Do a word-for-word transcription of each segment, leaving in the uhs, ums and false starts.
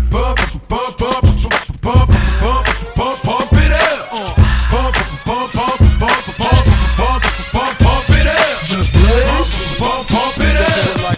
Pump, pump, pump, pump, pump, pump, pump, pump it up. Pump, pump, pump, pump, pump, pump, pump, pump it up. Just blaze. Pump, pump it up.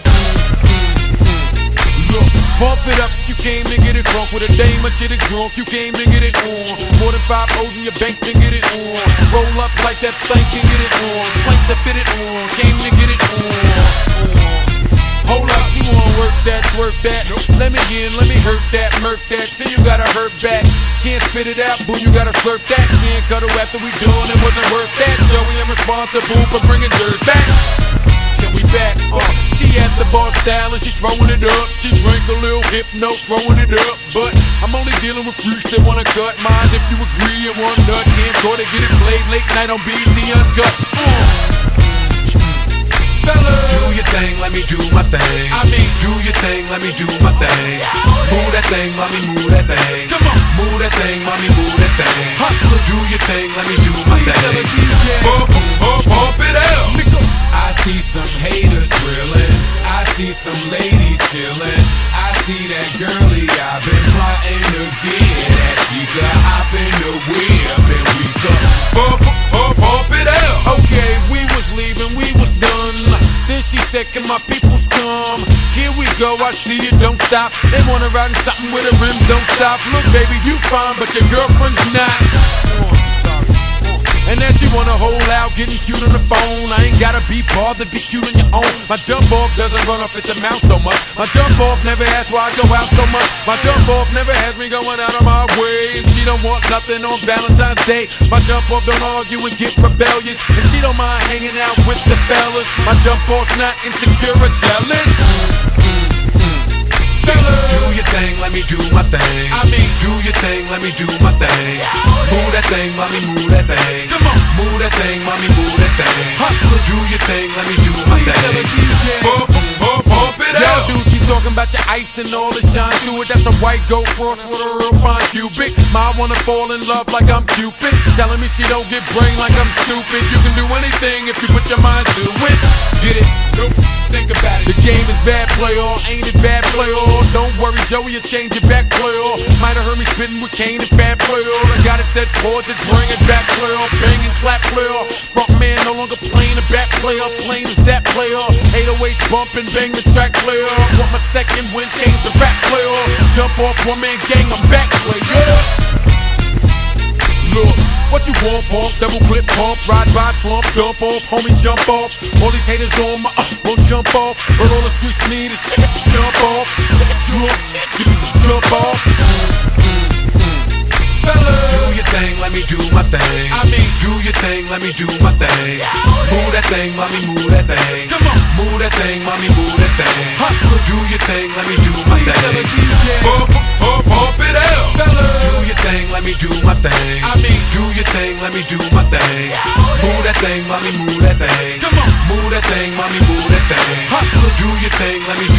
Look, pump it up. You came to get it drunk with a dame or shit it drunk. You came to get it on. More than five O's in your bank to get it on. Roll up like that thing can get it on. Plank to fit it on. Came to get it on. Hold up, you wanna work that, work that. Let me in, let me hurt that, murk that. Till you gotta hurt back. Can't spit it out, boo, you gotta slurp that. Can't cuddle after we done, it wasn't worth that. Joey, I'm responsible for bringing dirt back. Can we back? Uh, she at the bar style and she throwing it up. She drank a little hypno, throwing it up. But I'm only dealing with freaks that wanna cut mine. If you agree and one nut, can't go to get it played late night on B E T Uncut. Uh. Fellas, do your thing, let me do my thing. I mean, do your thing, let me do my thing. Move that thing, mommy, move that thing. Come on, move that thing, mommy, move that thing. Hustler, do your thing, let me do my thing. Pump, pump, pump it out. I see some haters drilling. I see some ladies chilling. I see that girlie I've been plotting to get at. She could hop in the whip and we could pump, pump, pump it out. Okay, we was leaving, we was done. Then she said, can my peoples come? Here we go, I see you, don't stop. They wanna ride in something with a rim, don't stop. Look, baby, you fine, but your girlfriend's not. And then she wanna hold out, getting cute on the phone. I ain't gotta be bothered, be cute on your own. My jump off doesn't run off at the mouth so much. My jump off never asks why I go out so much. My jump off never has me going out of my way. And she don't want nothing on Valentine's Day. My jump off don't argue and get rebellious. And she don't mind hanging out with the fellas. My jump off's not insecure or jealous. Do your thing, let me do my thing. I mean, do your thing, let me do my thing. Move that thing, mommy, move that thing. Come on, move that thing, mommy, move that thing. Hustler, do your thing, let me do my thing. Pump, pump, pump it out. Y'all dudes keep talking about your ice and all the shine to it. That's a white goat cross with a real fine cubic. My wanna fall in love like I'm Cupid. Telling me she don't get brain like I'm stupid. You can do anything if you put your mind to it. Get it? Nope. Think about it. The game is bad, play on. Ain't it bad, play on? Don't worry, Joey, you change your back, play on. Might have heard me spitting with Kane and Fat, play on. I got it set chords and bring it back, play on. Bang and clap, play on. Front man no longer playing the back, play on. Plain as that, play on. eight oh eight bump and bang the track, play on. Want my second win, change the rap, play on. Jump off, one man gang, I'm back, play on. Look, what you want, pump, double clip, pump, ride by, slump, dump off, homie, jump off. All these haters on my uh, won't jump off. But all the streets need is jump off, jump, jump off. Fellas, do your thing, let me do my thing. I mean, do your thing, let me do my thing. Move that thing, mommy, move that thing. Come on, move that thing, mommy, move that thing. Hustler, do your thing, let me do my thing. Pump, pump, pump it out. Fellas, do your thing, let me do my thing. I mean, do your thing, let me do my thing. Move that thing, mommy, move that thing. Come on, move that thing, mommy, move that thing. Hustler, do your thing, let me